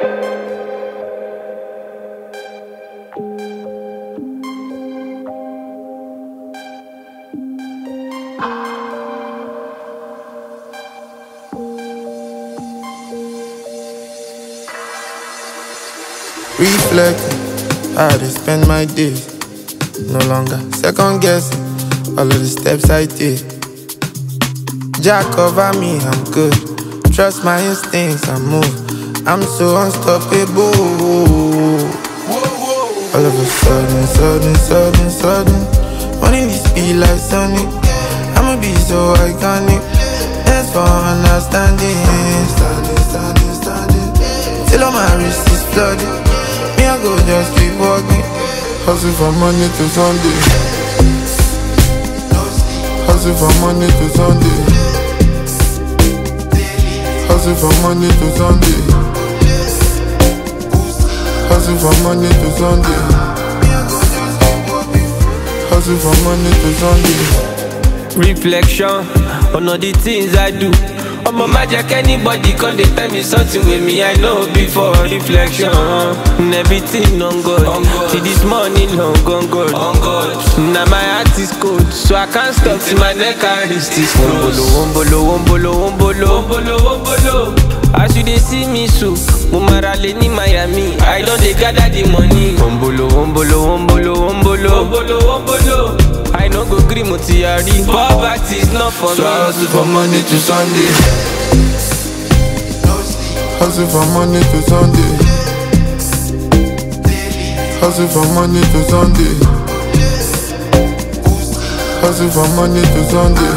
Reflecting, how I spend my days. No longer second guessing all of the steps I take. Jah cover me, I'm good. Trust my instincts, I move. I'm so unstoppable. All of a sudden, wanting this be like Sonic. I'ma be so iconic. Thanks for understanding. Till all my wrist is flooded. Me, I go just keep walking. Hustle from Monday to Sunday. Hustle from Monday to Sunday. Hustle from Monday to Sunday. Hustle from Monday to Sunday. Hustle from Monday to Sunday. Reflection on all the things I do. I'm a magic, anybody can they tell me something with me I know before. Reflection, and everything on God. Till this morning long on God. Now my heart is cold, so I can't stop till my neck and wrist is close. Wombolo. As you they see me so, Mumarale ni Miami, I don't they gather the money. Wombolo. I no go gree motiari. Poverty is not for me. So I hustle from Monday to Sunday. Hustle from Monday to Sunday. Hustle from Monday to Sunday. Hustle from Monday to Sunday.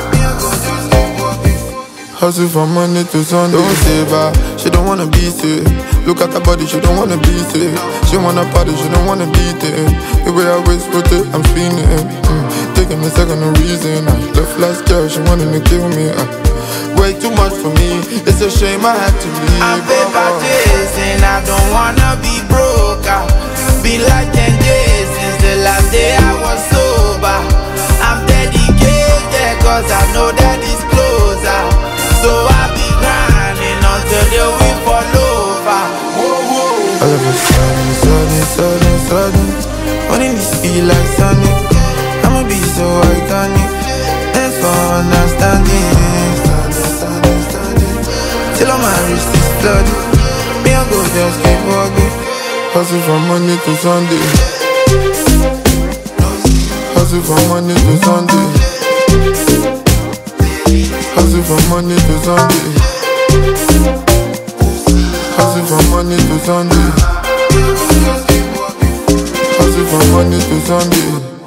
Hustle from Monday to Sunday. Don't save her, she don't wanna be safe. Look at her body, she don't wanna be safe. She wanna party, she don't wanna beat it. The way I waist rotate, I'm feeling it. Taking a second, no reason. Left last girl, she wanted to kill me. Way too much for me, it's a shame I had to leave. I'm paper chasing, I don't wanna be broke. Be like 10 days since the last day I was sober. I'm dedicated cause I know that it's closer. So I be grinding until the win fall over. All of a sudden, wanting this feel like Sonic. I'ma be so iconic. Thanks for understanding. Till all my wrist is flooded. Me, I go just keep walking. Hustle from Monday to Sunday. Hustle from Monday to Sunday. Hustle from Monday to Sunday. Hustle from Monday to Sunday. Hustle from Monday to Sunday.